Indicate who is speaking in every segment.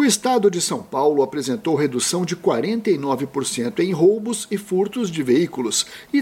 Speaker 1: estado de São Paulo apresentou redução de 49% em roubos e furtos de veículos e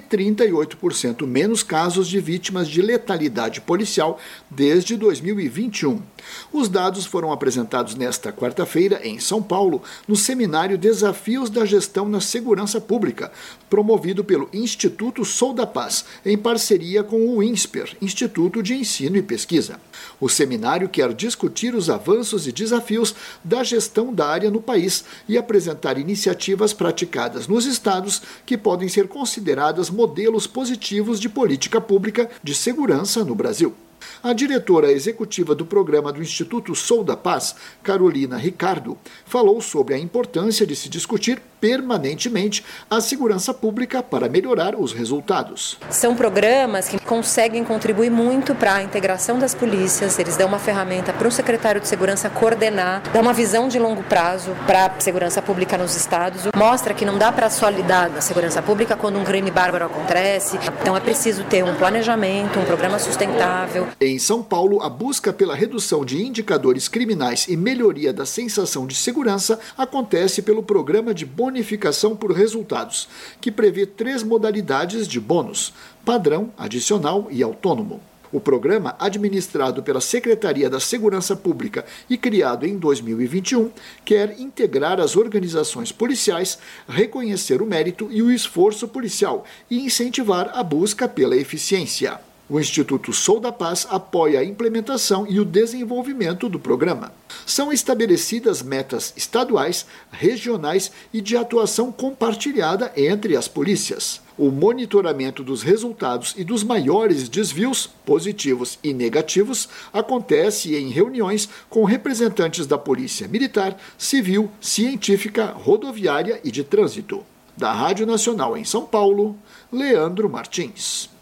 Speaker 1: 38% menos casos de vítimas de letalidade policial desde 2021. Os dados foram apresentados nesta quarta-feira em São Paulo, no seminário Desafios da Gestão na Segurança Pública, promovido pelo Instituto Sou da Paz, em parceria com o INSPER, Instituto de Ensino e Pesquisa. O seminário quer discutir os avanços e desafios da gestão da área no país e apresentar iniciativas praticadas nos estados que podem ser consideradas modelos positivos de política pública de segurança no Brasil. A diretora executiva do programa do Instituto Sou da Paz, Carolina Ricardo, falou sobre a importância de se discutir permanentemente a segurança pública para melhorar os resultados.
Speaker 2: São programas que conseguem contribuir muito para a integração das polícias, eles dão uma ferramenta para o secretário de segurança coordenar, dá uma visão de longo prazo para a segurança pública nos estados, mostra que não dá para só lidar na segurança pública quando um crime bárbaro acontece, então é preciso ter um planejamento, um programa sustentável.
Speaker 1: Em São Paulo, a busca pela redução de indicadores criminais e melhoria da sensação de segurança acontece pelo Programa de Bonificação por Resultados, que prevê 3 modalidades de bônus: padrão, adicional e autônomo. O programa, administrado pela Secretaria da Segurança Pública e criado em 2021, quer integrar as organizações policiais, reconhecer o mérito e o esforço policial e incentivar a busca pela eficiência. O Instituto Sou da Paz apoia a implementação e o desenvolvimento do programa. São estabelecidas metas estaduais, regionais e de atuação compartilhada entre as polícias. O monitoramento dos resultados e dos maiores desvios, positivos e negativos, acontece em reuniões com representantes da Polícia Militar, Civil, Científica, Rodoviária e de Trânsito. Da Rádio Nacional em São Paulo, Leandro Martins.